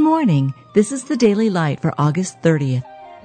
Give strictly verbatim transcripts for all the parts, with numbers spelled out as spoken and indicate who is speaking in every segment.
Speaker 1: morning. This is the Daily Light for August thirtieth.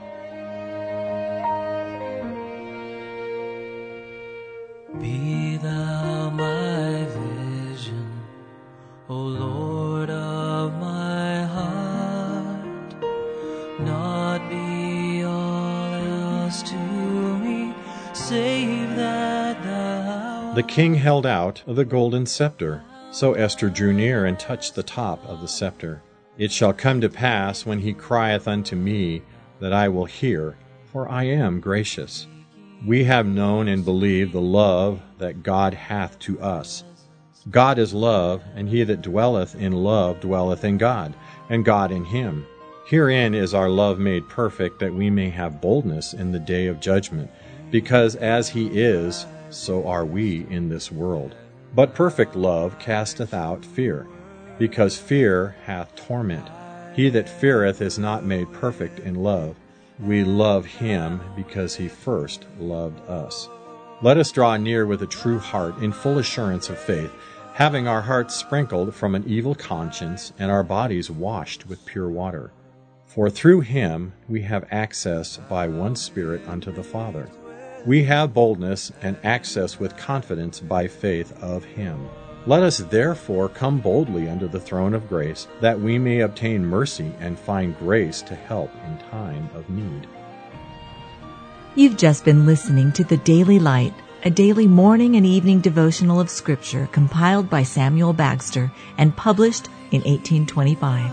Speaker 2: Be thou my vision, O Lord of my heart, not be all else to me, save that thou...
Speaker 3: The king held out the golden scepter. So Esther drew near and touched the top of the scepter. It shall come to pass, when he crieth unto me, that I will hear, for I am gracious. We have known and believed the love that God hath to us. God is love, and he that dwelleth in love dwelleth in God, and God in him. Herein is our love made perfect, that we may have boldness in the day of judgment, because as he is, so are we in this world. But perfect love casteth out fear, because fear hath torment. He that feareth is not made perfect in love. We love him because he first loved us. Let us draw near with a true heart in full assurance of faith, having our hearts sprinkled from an evil conscience and our bodies washed with pure water. For through him we have access by one Spirit unto the Father. We have boldness and access with confidence by faith of him. Let us therefore come boldly under the throne of grace, that we may obtain mercy and find grace to help in time of need.
Speaker 1: You've just been listening to The Daily Light, a daily morning and evening devotional of Scripture compiled by Samuel Bagster and published in eighteen twenty-five.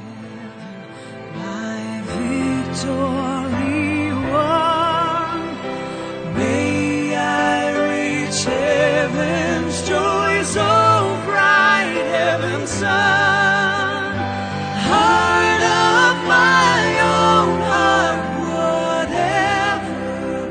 Speaker 2: My victory won, may I reach heaven's joy so bright, heaven's sun. Heart of my own heart, whatever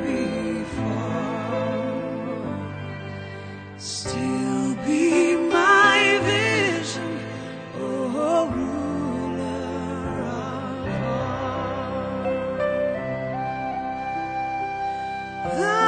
Speaker 2: befall, still be my vision, oh ruler of all.